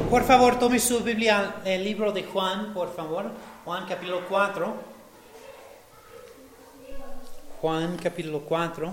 Por favor, tome su Biblia, el libro de Juan, por favor. Juan capítulo 4. Juan capítulo 4.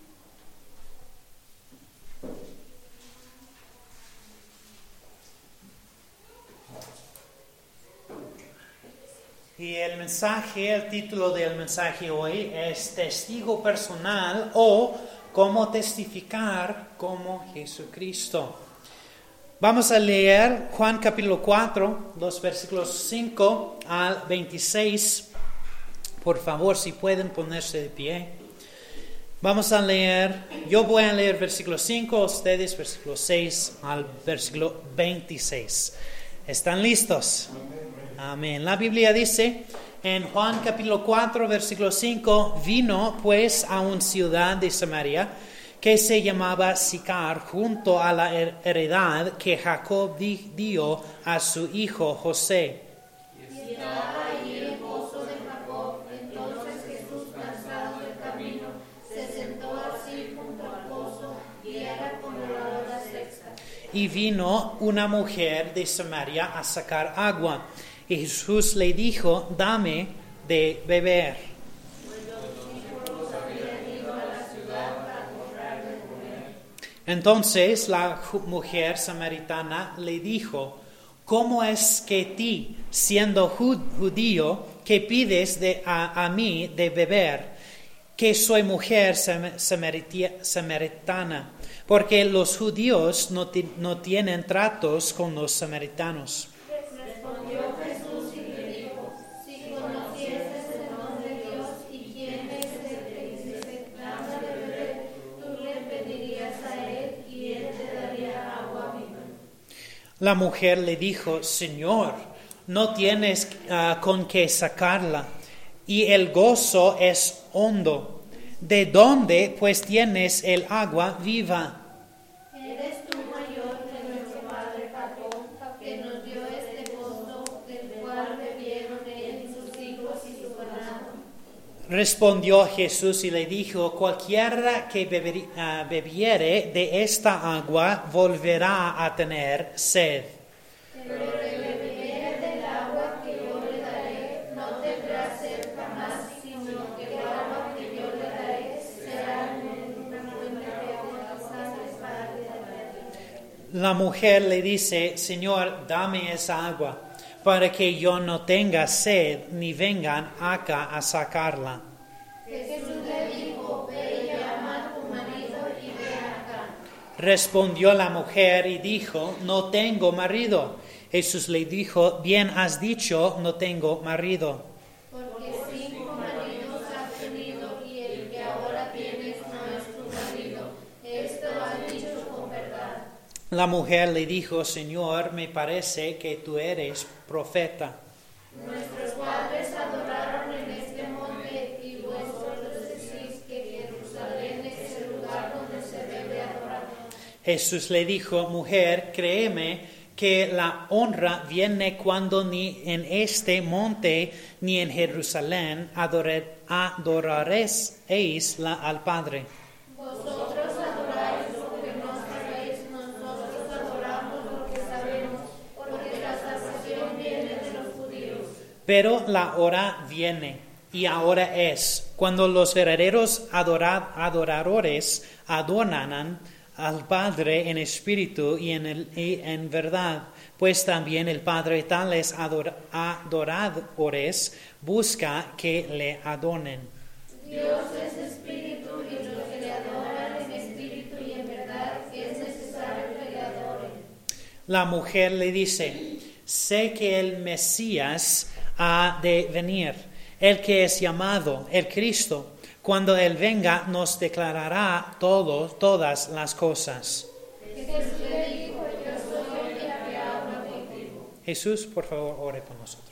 Y el título del mensaje hoy es Testigo personal o cómo testificar como Jesucristo. Vamos a leer Juan capítulo 4, los versículos 5 al 26. Por favor, si pueden ponerse de pie. Vamos a leer, yo voy a leer versículo 5, ustedes versículo 6 al versículo 26. ¿Están listos? Amén. La Biblia dice en Juan capítulo 4, versículo 5, vino pues a una ciudad de Samaria que se llamaba Sicar, junto a la heredad que Jacob dio a su hijo José. Y estaba allí el pozo de Jacob. Entonces Jesús, cansado del camino, se sentó así junto al pozo, y era como la hora sexta. Y vino una mujer de Samaria a sacar agua. Y Jesús le dijo, dame de beber. Entonces la mujer samaritana le dijo, ¿cómo es que ti, siendo judío, que pides a mí de beber, que soy mujer samaritana? Porque los judíos no tienen tratos con los samaritanos. Respondió Jesús y le dijo, si conocieses el don de Dios y quién es el que dice, dame de beber, tú le pedirías a él y él te daría agua viva. La mujer le dijo, Señor, no tienes con qué sacarla, y el gozo es hondo. ¿De dónde pues tienes el agua viva? Eres tú mayor que nuestro padre Jacob, que nos dio este pozo, del cual bebieron él y sus hijos y su ganado. Respondió Jesús y le dijo, cualquiera que bebiere de esta agua volverá a tener sed. Pero el que bebiere del agua que yo le daré, no tendrá sed jamás, sino que el agua que yo le daré será en una fuente de agua que para vida. La mujer le dice, Señor, dame esa agua, para que yo no tenga sed, ni vengan acá a sacarla. Jesús le dijo, ve y llama a tu marido y ven acá. Respondió la mujer y dijo, no tengo marido. Jesús le dijo, bien has dicho, no tengo marido. Porque 5 maridos has tenido y el que ahora tienes no es tu marido. Esto has dicho con verdad. La mujer le dijo, Señor, me parece que tú eres profeta. Nuestros padres adoraron en este monte y vosotros decís que Jerusalén es el lugar donde se debe adorar. Jesús le dijo, mujer, créeme que la honra viene cuando ni en este monte ni en Jerusalén adoraréis al Padre. Vosotros adoráis lo que no sabéis, nosotros adoramos lo que sabemos, porque la salvación viene de los judíos. Pero la hora viene, y ahora es, cuando los verdaderos adoradores adornan al Padre en espíritu y en verdad, pues también el Padre tales adoradores busca que le adoren. Dios es espíritu y los que le adoran en espíritu y en verdad es necesario que le adoren. La mujer le dice, sé que el Mesías ha de venir, el que es llamado el Cristo. Cuando Él venga, nos declarará todas las cosas. Jesús le dijo, yo soy el que habla contigo. Jesús, por favor, ore por nosotros.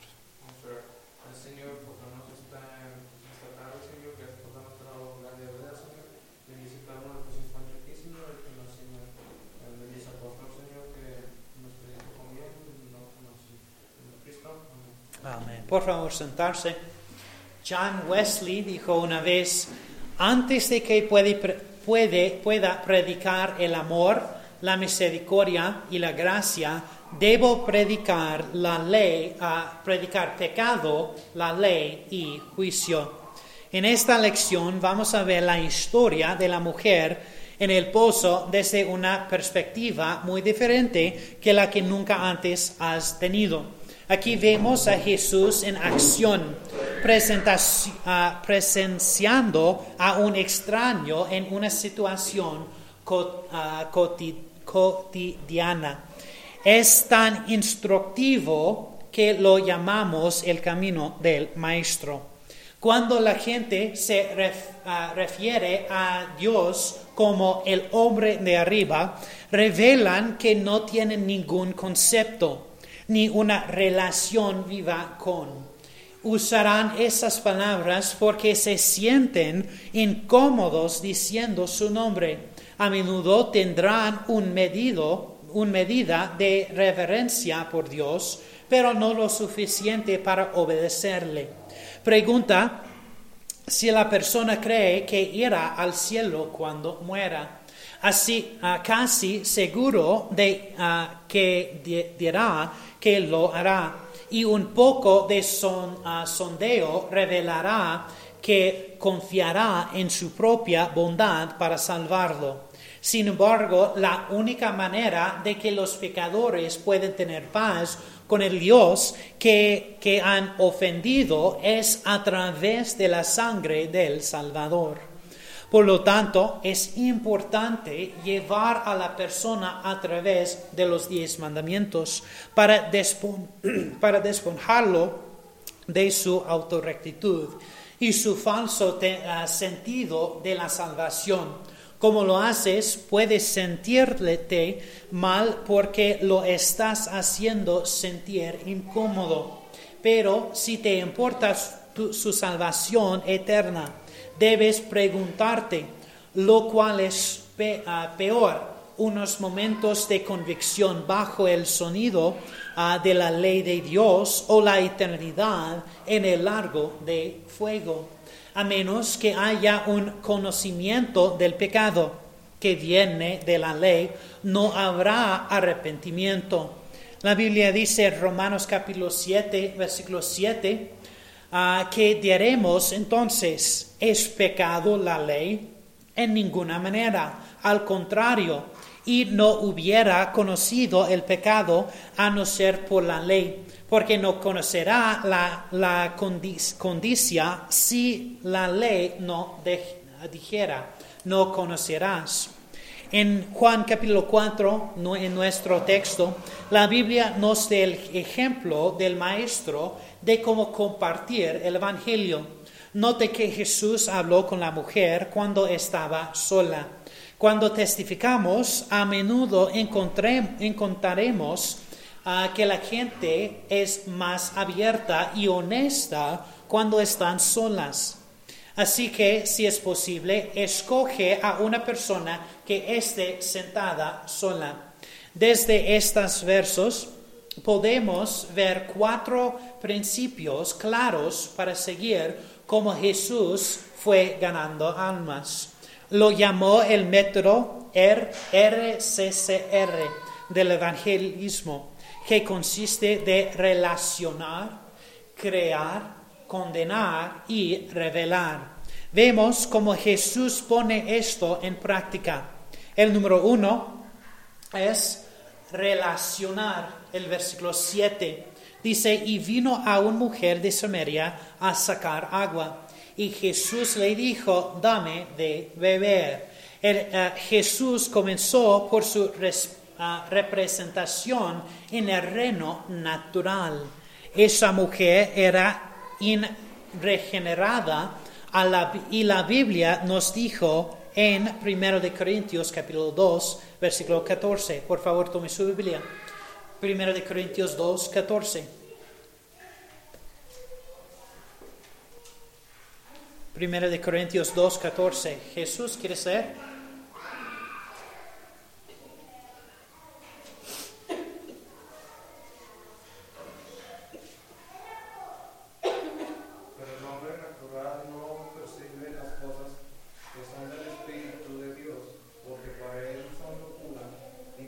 Señor, porque nos esta tarde, Señor, que has dado nuestro gran de verdad, Señor. Bendice cada uno de tus hijos aquí, Señor, que nos, Señor, bendice a apóstol, Señor, que nos predique con bien, no conoce en Cristo. Amén. Por favor, sentarse. John Wesley dijo una vez, antes de que pueda predicar el amor, la misericordia y la gracia, debo predicar la ley, predicar pecado, la ley y juicio. En esta lección vamos a ver la historia de la mujer en el pozo desde una perspectiva muy diferente que la que nunca antes has tenido. Aquí vemos a Jesús en acción, presenciando a un extraño en una situación cotidiana. Es tan instructivo que lo llamamos el camino del maestro. Cuando la gente se refiere a Dios como el hombre de arriba, revelan que no tienen ningún concepto ni una relación viva con. Usarán esas palabras porque se sienten incómodos diciendo su nombre. A menudo tendrán una medida de reverencia por Dios, pero no lo suficiente para obedecerle. Pregunta si la persona cree que irá al cielo cuando muera. Así, casi seguro de que dirá que lo hará. Y un poco de sondeo revelará que confiará en su propia bondad para salvarlo. Sin embargo, la única manera de que los pecadores pueden tener paz con el Dios que han ofendido es a través de la sangre del Salvador. Por lo tanto, es importante llevar a la persona a través de los 10 mandamientos para despojarlo de su autorrectitud y su falso sentido de la salvación. Como lo haces, puedes sentirte mal porque lo estás haciendo sentir incómodo. Pero si te importa su salvación eterna, debes preguntarte, lo cual es peor, unos momentos de convicción bajo el sonido de la ley de Dios o la eternidad en el lago de fuego. A menos que haya un conocimiento del pecado que viene de la ley, no habrá arrepentimiento. La Biblia dice en Romanos capítulo 7, versículo 7, que diremos entonces, ¿es pecado la ley? En ninguna manera, al contrario, y no hubiera conocido el pecado a no ser por la ley, porque no conocerá la condicia si la ley no dijera, no conocerás. En Juan capítulo 4, en nuestro texto, la Biblia nos da el ejemplo del maestro de cómo compartir el evangelio. Note que Jesús habló con la mujer cuando estaba sola. Cuando testificamos, a menudo encontraremos que la gente es más abierta y honesta cuando están solas. Así que, si es posible, escoge a una persona que esté sentada sola. Desde estos versos podemos ver 4 principios claros para seguir cómo Jesús fue ganando almas. Lo llamó el método RCCR del evangelismo, que consiste de relacionar, crear, condenar y revelar. Vemos cómo Jesús pone esto en práctica. El número 1 es relacionar. El versículo 7 dice, y vino a una mujer de Samaria a sacar agua. Y Jesús le dijo, dame de beber. Jesús comenzó por su representación en el reino natural. Esa mujer era regenerada y la Biblia nos dijo en 1 de Corintios capítulo 2 versículo 14. Por favor, tome su Biblia. 1 de Corintios 2, 14. 1 de Corintios 2, 14. Jesús, ¿quieres leer? Pero el hombre natural no percibe las cosas que son del Espíritu de Dios, porque para él son locura, y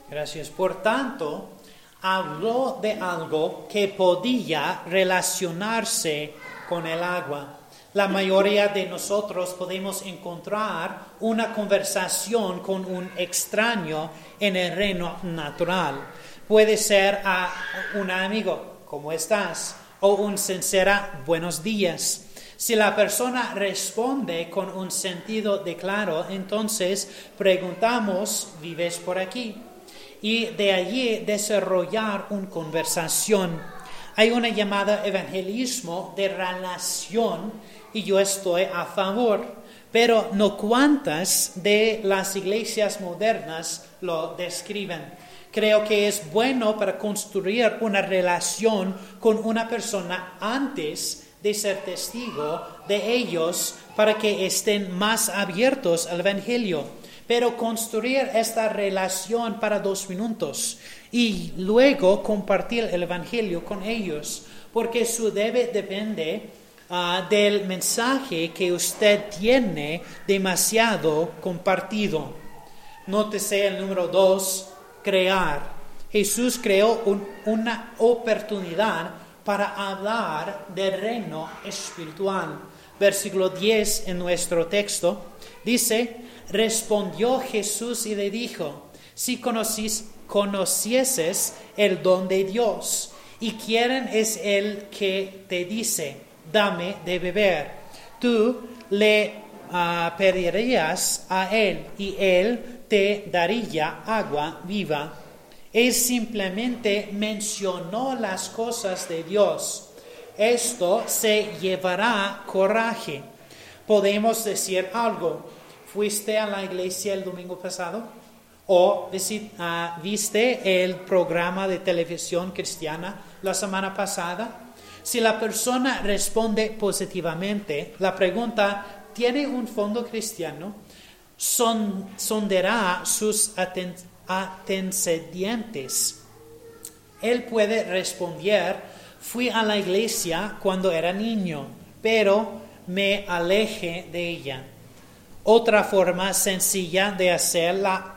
Gracias. Por tanto, habló de algo que podía relacionarse con el agua. La mayoría de nosotros podemos encontrar una conversación con un extraño en el reino natural. Puede ser a un amigo, ¿cómo estás? O un sincera, buenos días. Si la persona responde con un sentido de claro, entonces preguntamos, ¿vives por aquí? Y de allí desarrollar una conversación. Hay una llamada evangelismo de relación y yo estoy a favor, pero no cuantas de las iglesias modernas lo describen. Creo que es bueno para construir una relación con una persona antes de ser testigo de ellos para que estén más abiertos al evangelio. Pero construir esta relación para 2 minutos y luego compartir el evangelio con ellos, porque su depende del mensaje que usted tiene demasiado compartido. Nótese el número 2, crear. Jesús creó una oportunidad para hablar del reino espiritual. Versículo 10 en nuestro texto dice: respondió Jesús y le dijo: si conocieses el don de Dios, y quién es el que te dice, dame de beber, tú le pedirías a él, y él te daría agua viva. Él simplemente mencionó las cosas de Dios. Esto se llevará coraje. Podemos decir algo. ¿Fuiste a la iglesia el domingo pasado? ¿O viste el programa de televisión cristiana la semana pasada? Si la persona responde positivamente, la pregunta ¿tiene un fondo cristiano? Sondeará sus antecedentes. Él puede responder: fui a la iglesia cuando era niño, pero me alejé de ella. Otra forma sencilla de hacer la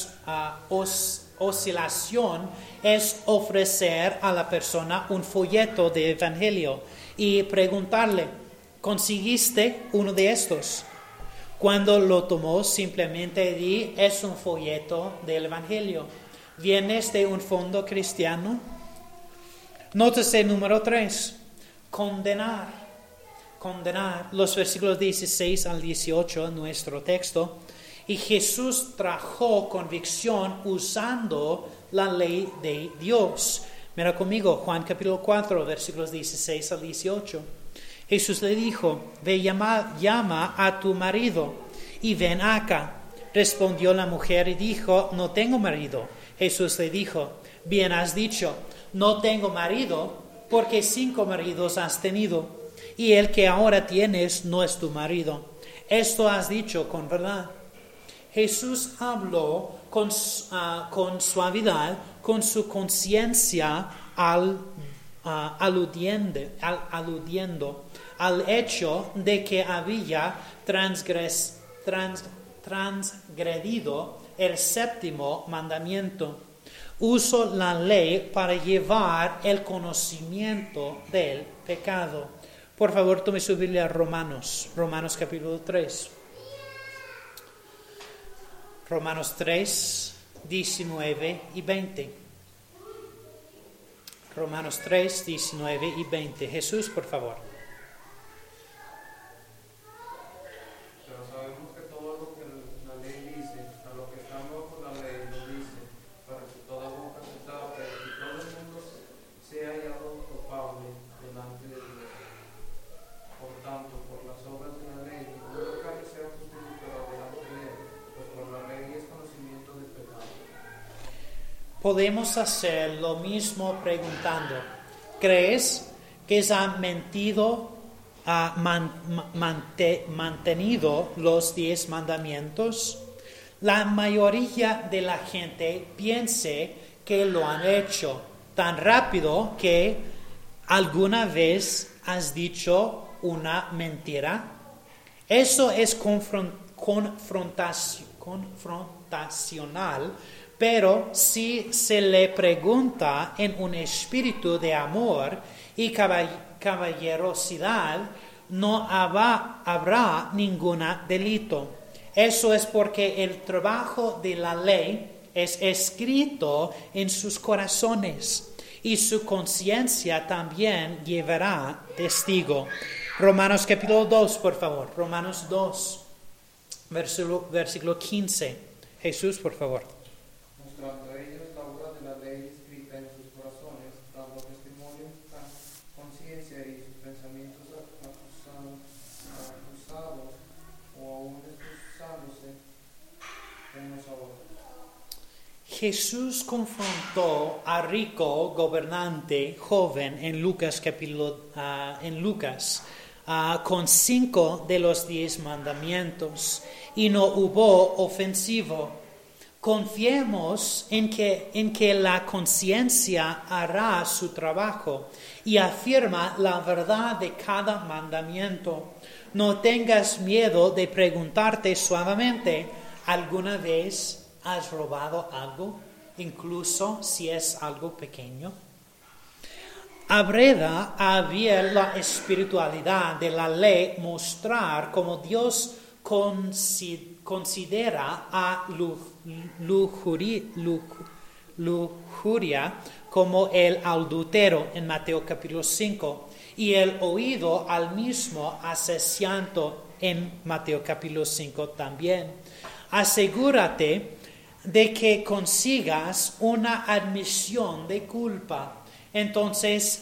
oscilación es ofrecer a la persona un folleto de evangelio y preguntarle: ¿conseguiste uno de estos? Cuando lo tomó, simplemente di: es un folleto del evangelio. ¿Vienes de un fondo cristiano? Nótese número 3, condenar. Los versículos 16 al 18 en nuestro texto. Y Jesús trajo convicción usando la ley de Dios. Mira conmigo, Juan capítulo 4, versículos 16 al 18. Jesús le dijo: ve, llama a tu marido y ven acá. Respondió la mujer y dijo: no tengo marido. Jesús le dijo: bien has dicho, no tengo marido, porque 5 maridos has tenido, y el que ahora tienes no es tu marido. Esto has dicho con verdad. Jesús habló con suavidad, con su conciencia, aludiendo al hecho de que había transgredido el 7º mandamiento. Usó la ley para llevar el conocimiento del pecado. Por favor, tome su Biblia a Romanos capítulo 3. Romanos 3, 19 y 20. Romanos 3, 19 y 20. Jesús, por favor. Pero sabemos que todo lo que la ley dice, a lo que están bajo la ley lo dice, para que toda boca se tape y todo el mundo sea hallado culpable delante de Dios. Por tanto, por las obras de la ley, ningún pecado sea justificado delante de él, pues por la ley es conocimiento del pecado. Podemos hacer lo mismo preguntando: ¿crees que se han mantenido los 10 mandamientos? La mayoría de la gente piensa que lo han hecho tan rápido que alguna vez has dicho una mentira. Eso es confrontacional Pero si se le pregunta en un espíritu de amor y caballerosidad, no habrá ningún delito. Eso es porque el trabajo de la ley es escrito en sus corazones y su conciencia también llevará testigo. Romanos capítulo 2, por favor. Romanos 2, versículo 15. Jesús, por favor. Mostrando a ellos la obra de la ley escrita en sus corazones, dando testimonio a conciencia y sus pensamientos acusados o aún excusándose unos a otros. Jesús confrontó a rico gobernante joven en Lucas con 5 de los 10 mandamientos y no hubo ofensivo. Confiemos en que la conciencia hará su trabajo y afirma la verdad de cada mandamiento. No tengas miedo de preguntarte suavemente, ¿alguna vez has robado algo, incluso si es algo pequeño? Abreda a ver la espiritualidad de la ley mostrar cómo Dios considera a lujuria como el adulterio en Mateo capítulo 5 y el oído al mismo asesinato en Mateo capítulo 5 también. Asegúrate de que consigas una admisión de culpa. Entonces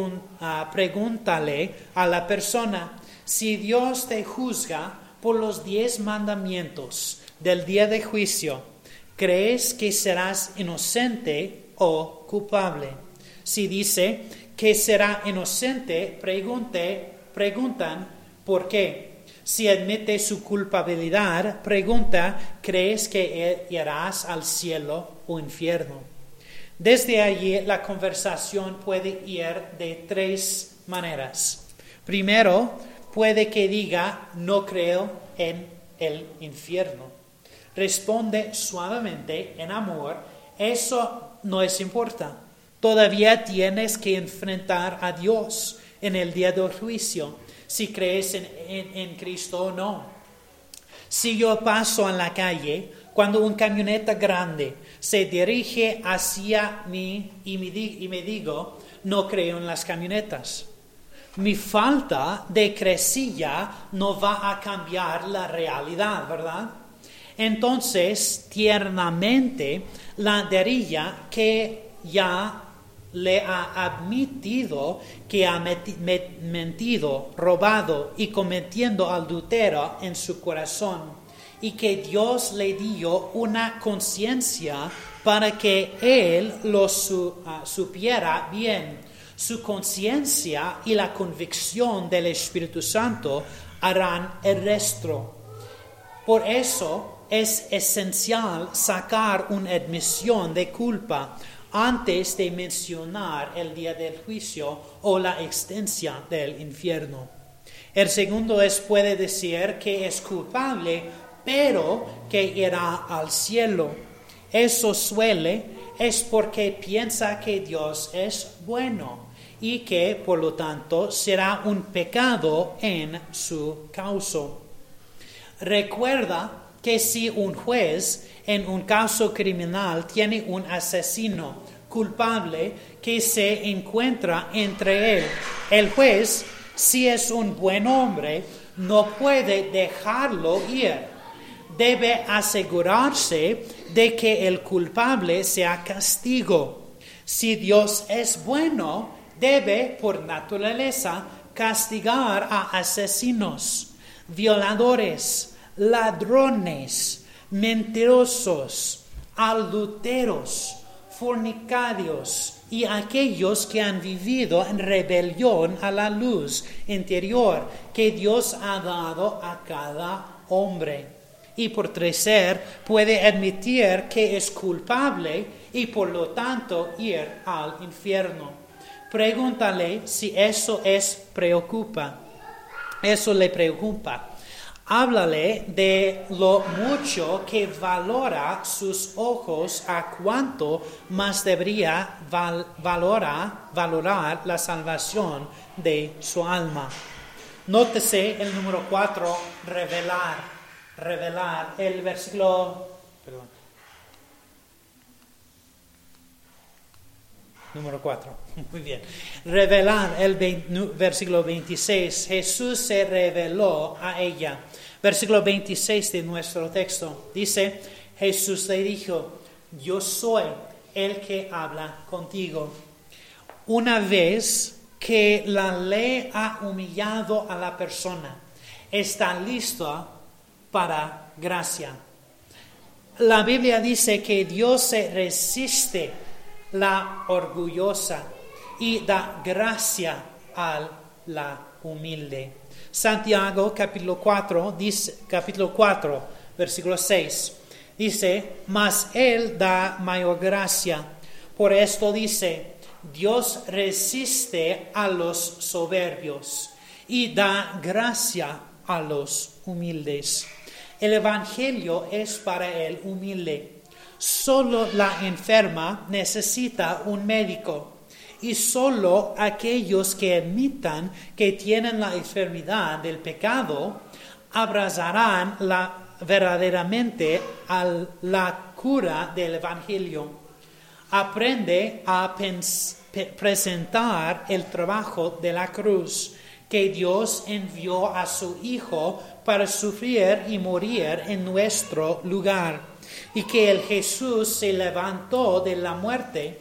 pregúntale a la persona: si Dios te juzga por los 10 mandamientos del día de juicio, ¿crees que serás inocente o culpable? Si dice que será inocente, preguntan ¿por qué? Si admite su culpabilidad, pregunta: ¿crees que irás al cielo o infierno? Desde allí la conversación puede ir de 3 maneras. Primero, puede que diga: no creo en el infierno. Responde suavemente, en amor: eso no es importante. Todavía tienes que enfrentar a Dios en el día del juicio, si crees en Cristo o no. Si yo paso en la calle, cuando una camioneta grande se dirige hacia mí y me digo: no creo en las camionetas, mi falta de creencia no va a cambiar la realidad, ¿verdad? Entonces, tiernamente, la diría que ya le ha admitido que ha mentido, robado y cometiendo adulterio en su corazón, y que Dios le dio una conciencia para que él lo supiera bien. Su conciencia y la convicción del Espíritu Santo harán el resto. Por eso es esencial sacar una admisión de culpa antes de mencionar el día del juicio o la existencia del infierno. El segundo puede decir que es culpable, pero que irá al cielo. Eso es porque piensa que Dios es bueno y que, por lo tanto, será un pecado en su causa. Recuerda que si un juez en un caso criminal tiene un asesino culpable que se encuentra entre él, el juez, si es un buen hombre, no puede dejarlo ir. Debe asegurarse de que el culpable sea castigo. Si Dios es bueno, debe, por naturaleza, castigar a asesinos, violadores, ladrones, mentirosos, adúlteros, fornicarios y aquellos que han vivido en rebelión a la luz interior que Dios ha dado a cada hombre. Y por tercer, puede admitir que es culpable y por lo tanto ir al infierno. Pregúntale si eso le preocupa. Háblale de lo mucho que valora sus ojos, a cuánto más debería valorar la salvación de su alma. Nótese el número 4, revelar, el versículo, número 4, muy bien. Revelar, versículo 26, Jesús se reveló a ella. Versículo 26 de nuestro texto dice, Jesús le dijo, yo soy el que habla contigo. Una vez que la ley ha humillado a la persona, está lista para gracia. La Biblia dice que Dios se resiste la orgullosa y da gracia a la humilde. Santiago capítulo 4, versículo 6, dice, mas Él da mayor gracia. Por esto dice, Dios resiste a los soberbios y da gracia a los humildes. El Evangelio es para el humilde. Solo la enferma necesita un médico. Y solo aquellos que admitan que tienen la enfermedad del pecado abrazarán verdaderamente a la cura del Evangelio. Aprende a presentar el trabajo de la cruz que Dios envió a su Hijo para sufrir y morir en nuestro lugar, y que el Jesús se levantó de la muerte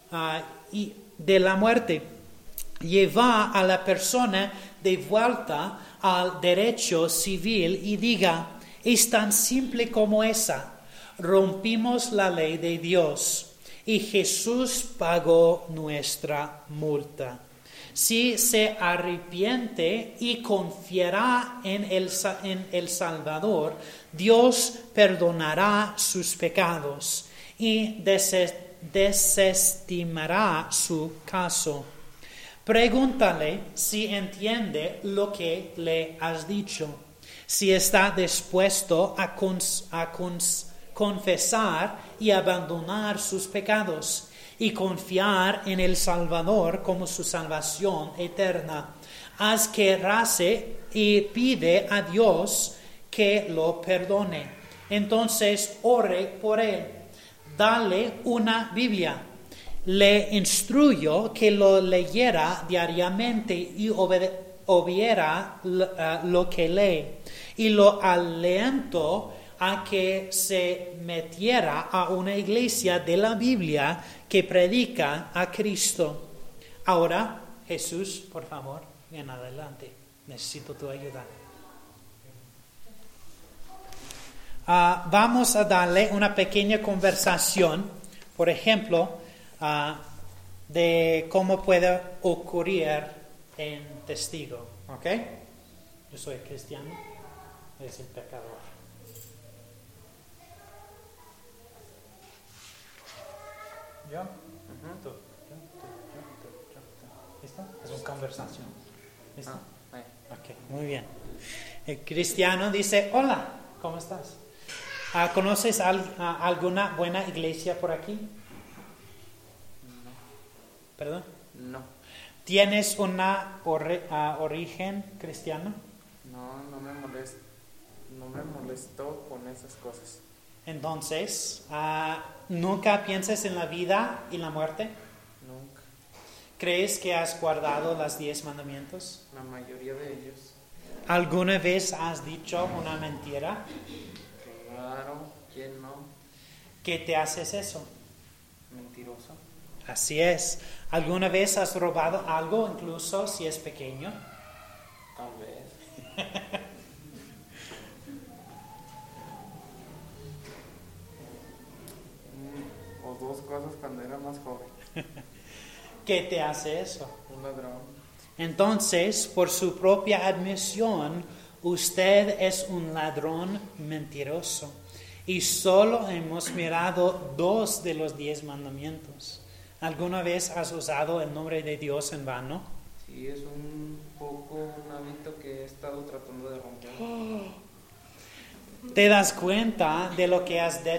lleva a la persona de vuelta al derecho civil y diga, es tan simple como esa, rompimos la ley de Dios y Jesús pagó nuestra multa. Si se arrepiente y confiará en el Salvador, Dios perdonará sus pecados y desestimará su caso. Pregúntale si entiende lo que le has dicho, si está dispuesto a confesar y abandonar sus pecados y confiar en el Salvador como su salvación eterna. Haz que race y pide a Dios que lo perdone. Entonces ore por él. Dale una Biblia. Le instruyo que lo leyera diariamente y oyera lo que lee. Y lo aliento a que se metiera a una iglesia de la Biblia que predica a Cristo. Ahora, Jesús, por favor, ven adelante. Necesito tu ayuda. Vamos a darle una pequeña conversación, por ejemplo, de cómo puede ocurrir en testigo. ¿Ok? Yo soy cristiano, es el pecador. ¿Yo? Tú. ¿Listo? Es una conversación. ¿Listo? Ok, muy bien. El cristiano dice, hola, ¿cómo estás? ¿Conoces alguna buena iglesia por aquí? No. ¿Perdón? No. ¿Tienes una origen cristiano? No me molestó con esas cosas. Entonces, ¿nunca piensas en la vida y la muerte? Nunca. ¿Crees que has guardado los 10 mandamientos? La mayoría de ellos. ¿Alguna vez has dicho una mentira? Claro, ¿quién no? ¿Qué te haces eso? Mentiroso. Así es. ¿Alguna vez has robado algo, incluso si es pequeño? Tal vez. O 2 cosas cuando era más joven. ¿Qué te hace eso? Un ladrón. Entonces, por su propia admisión, usted es un ladrón mentiroso. Y solo hemos mirado 2 de los 10 mandamientos. ¿Alguna vez has usado el nombre de Dios en vano? Sí, es un poco un hábito que he estado tratando de romper. ¿Te das cuenta de lo que has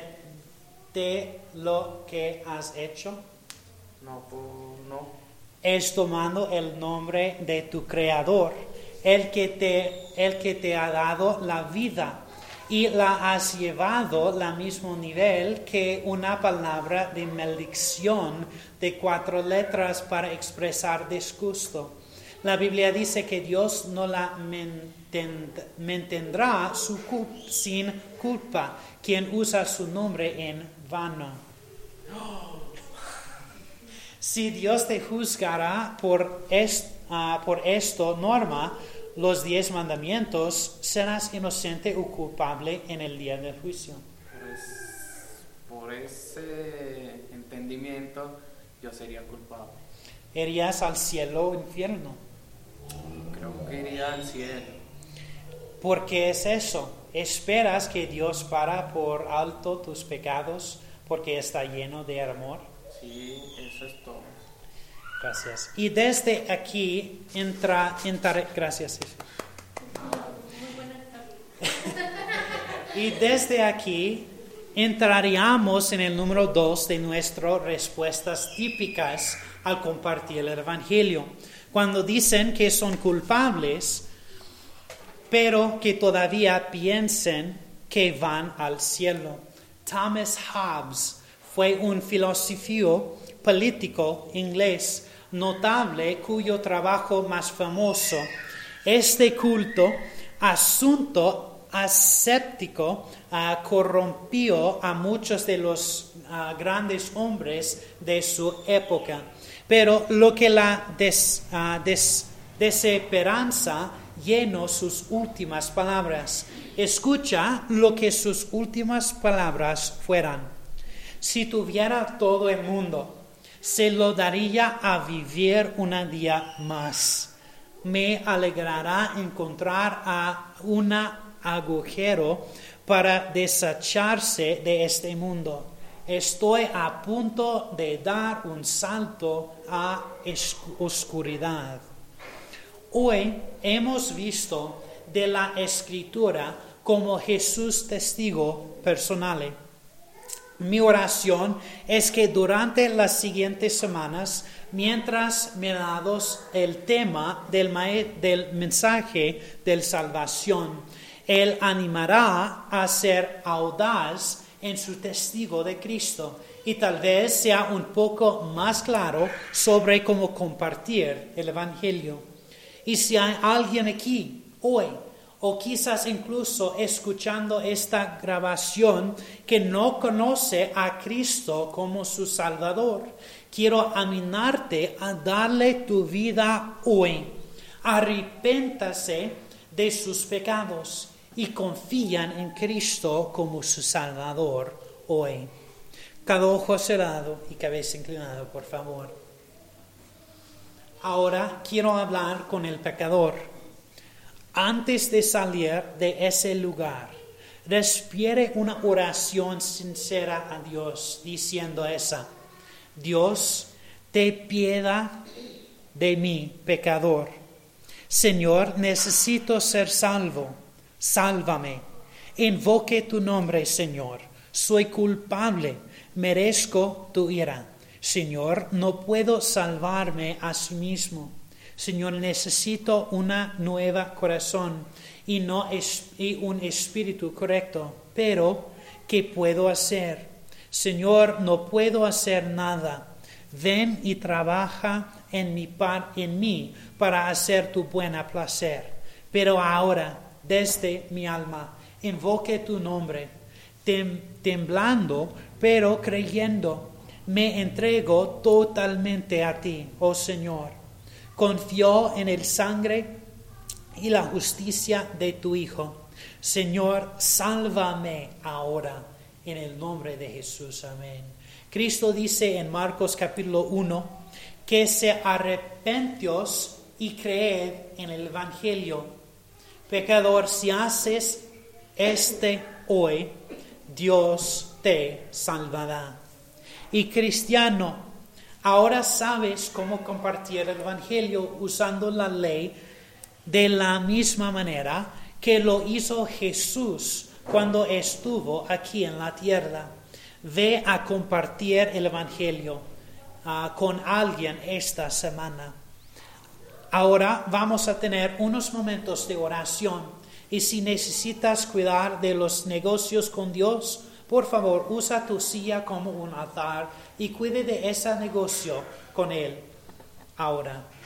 hecho? No, pues no. Es tomando el nombre de tu Creador, el que te ha dado la vida, y la has llevado al mismo nivel que una palabra de maldición de 4 letras para expresar disgusto. La Biblia dice que Dios no la mantendrá sin culpa quien usa su nombre en vano. Si Dios te juzgará por esto norma, los 10 mandamientos, serás inocente o culpable en el día del juicio. Por ese entendimiento yo sería culpable. ¿Irías al cielo o infierno? Creo que iría al cielo. ¿Por qué es eso? ¿Esperas que Dios para por alto tus pecados porque está lleno de amor? Sí, eso es todo. Gracias. Y desde aquí gracias. Sí. Y desde aquí entraríamos en el número 2 de nuestras respuestas típicas al compartir el Evangelio. Cuando dicen que son culpables, pero que todavía piensen que van al cielo. Thomas Hobbes fue un filósofo político inglés notable cuyo trabajo más famoso, este culto, asunto ascético, corrompió a muchos de los grandes hombres de su época. Pero lo que la desesperanza llenó sus últimas palabras. Escucha lo que sus últimas palabras fueran. Si tuviera todo el mundo, se lo daría a vivir un día más. Me alegrará encontrar a un agujero para desecharse de este mundo. Estoy a punto de dar un salto a oscuridad. Hoy hemos visto de la Escritura como Jesús testigo personal. Mi oración es que durante las siguientes semanas, mientras miramos el tema del mensaje de salvación, Él animará a ser audaz en su testigo de Cristo y tal vez sea un poco más claro sobre cómo compartir el Evangelio. Y si hay alguien aquí hoy, o quizás incluso escuchando esta grabación, que no conoce a Cristo como su Salvador, quiero animarte a darle tu vida hoy. Arrepéntase de sus pecados y confían en Cristo como su Salvador hoy. Cada ojo cerrado y cabeza inclinada, por favor. Ahora quiero hablar con el pecador. Antes de salir de ese lugar, respire una oración sincera a Dios, diciendo esa: Dios, ten piedad de mí, pecador. Señor, necesito ser salvo. Sálvame. Invoque tu nombre, Señor. Soy culpable. Merezco tu ira. Señor, no puedo salvarme a sí mismo. Señor, necesito una nueva corazón y un espíritu correcto. Pero, ¿qué puedo hacer? Señor, no puedo hacer nada. Ven y trabaja en mí para hacer tu buen placer. Pero ahora, desde mi alma, invoque tu nombre, temblando, pero creyendo. Me entrego totalmente a ti, oh Señor. Confío en el sangre y la justicia de tu Hijo. Señor, sálvame ahora en el nombre de Jesús. Amén. Cristo dice en Marcos capítulo 1 que se arrepentíos y creed en el Evangelio. Pecador, si haces hoy, Dios te salvará. Y cristiano, ahora sabes cómo compartir el Evangelio usando la ley de la misma manera que lo hizo Jesús cuando estuvo aquí en la tierra. Ve a compartir el Evangelio con alguien esta semana. Ahora vamos a tener unos momentos de oración y si necesitas cuidar de los negocios con Dios, por favor usa tu silla como un altar y cuide de ese negocio con Él. Ahora.